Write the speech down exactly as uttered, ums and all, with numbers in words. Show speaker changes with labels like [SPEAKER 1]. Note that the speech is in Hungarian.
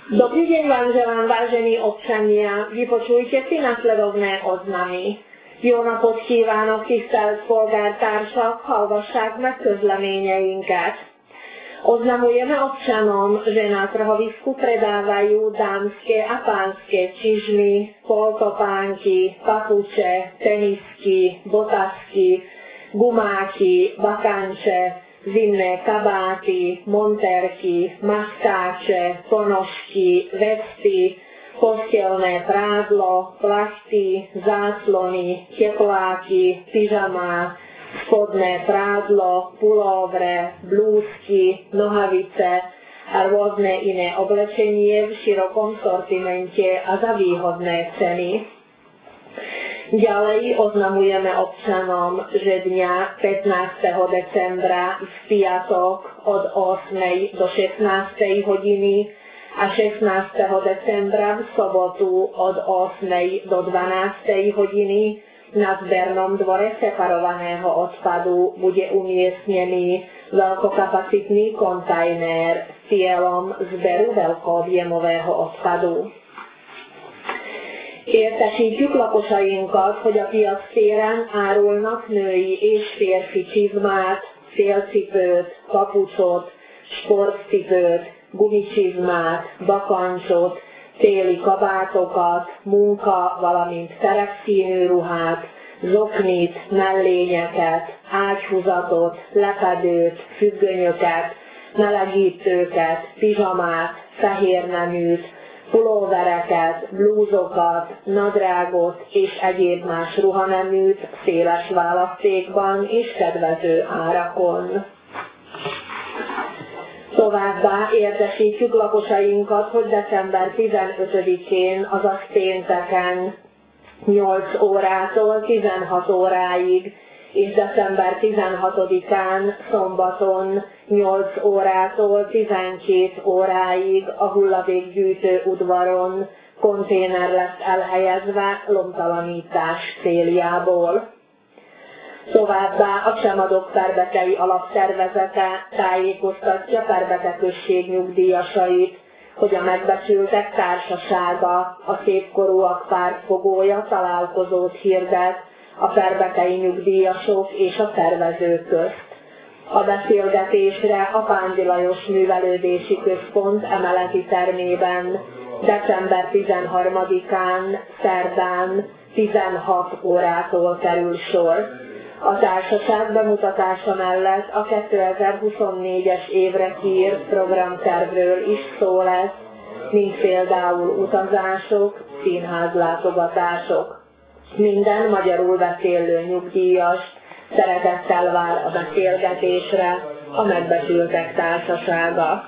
[SPEAKER 1] Dobrý deň vám želám, vážení občania. Vypočujte si nasledovné oznamy. Jó napot kívánok, tisztelt polgártársak, hallgassák meg közleményeinket. Oznamujemy občanom, že na trhovisku predávajú dámske a pánske čižmy, poltopánky, papuče, tenisky, botasky, gumáky, bakanče, zimné kabáty, monterky, maskáče, ponožky, vesty, postelné prádlo, plasty, záclony, tepláky, pyžamá, spodné prádlo, pulóvre, blúzky, nohavice a rôzne iné oblečenie v širokom sortimente a za výhodné ceny. Ďalej oznamujeme občanom, že dňa pätnásteho decembra v piatok od ôsmej do šestnástej hodiny a šestnásteho decembra v sobotu od ôsmej do dvanástej hodiny na zbernom dvore separovaného odpadu bude umiestnený veľkokapacitný kontajner s cieľom zberu veľkoobjemového odpadu. Értesítjük lakosainkat, hogy a piactéren árulnak női és férfi csizmát, szélcipőt, papucsot, sportcipőt, gumicsizmát, bakancsot, téli kabátokat, munka, valamint terepszínű ruhát, zoknit, mellényeket, ágyhúzatot, lepedőt, függönyöket, melegítőket, pizsamát, fehérneműt, pulóvereket, blúzokat, nadrágot és egyéb más ruhaneműt széles választékban és kedvező árakon. Továbbá értesítjük lakosainkat, hogy december tizenötödikén, azaz pénteken nyolc órától tizenhat óráig, és december tizenhatodikán szombaton nyolc órától tizenkét óráig a hulladékgyűjtő udvaron konténer lesz elhelyezve lomtalanítás céljából. Továbbá a Csemadok Perbetei Alapszervezete tájékoztatja Perbete község nyugdíjasait, hogy a megbecsültek társasága, a szépkorúak pártfogója találkozót hirdet a perbetei nyugdíjasok és a szervezők közt. A beszélgetésre a Pándi Lajos Művelődési Központ emeleti termében december tizenharmadikán, szerdán tizenhat órától kerül sor. A társaság bemutatása mellett a kétezer-huszonnégyes évre kiírt programtervről is szó lesz, mint például utazások, színházlátogatások. Minden magyarul beszélő nyugdíjast szeretettel vár a beszélgetésre a Megbecsültek Társasága.